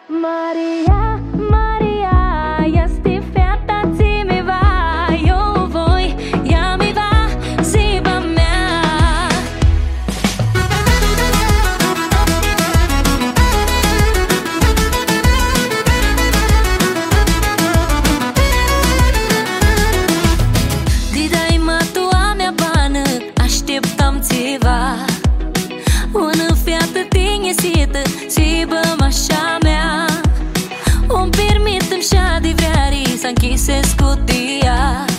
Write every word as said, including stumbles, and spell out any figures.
Maria, Maria, este fata ți mi va, eu voi, ea mi va, ziba mea. Didai ma tu a mea bană, așteptam țiva. Una fată tinhesită, ziba mașa mea. Un permitem-și adevării să închise scutia.